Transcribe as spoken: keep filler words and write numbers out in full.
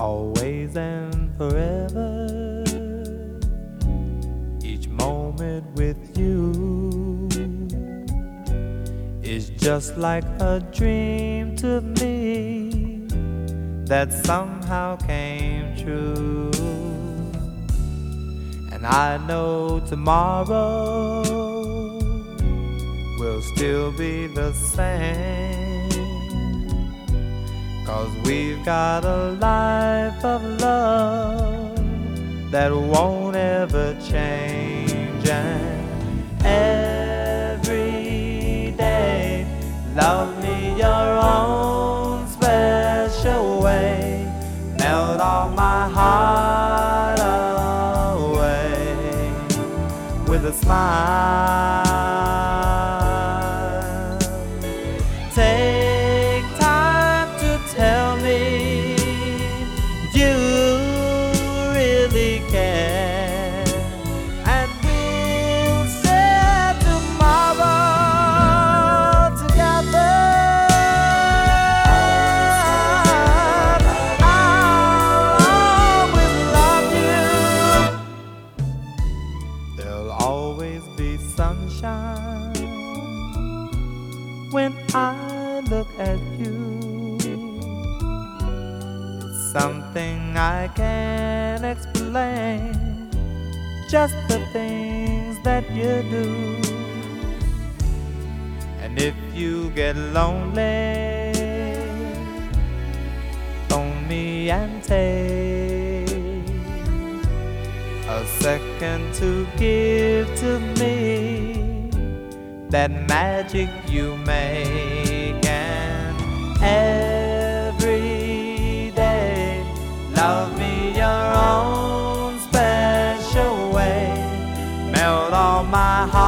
always and forever. Each moment with you is just like a dream to me that somehow came true. And I know tomorrow will still be the same, 'cause we've got a life of love that won't ever change. And every day, love me your own special way, melt all my heart away with a smile. Take time to tell me you really care, and we'll share tomorrow together. I'll always love you. There'll always be sunshine when I look at you. It's something I can't explain, just the things that you do. And if you get lonely, phone me and take a second to give to me that magic you make. And every day, love me your own special way, melt all my heart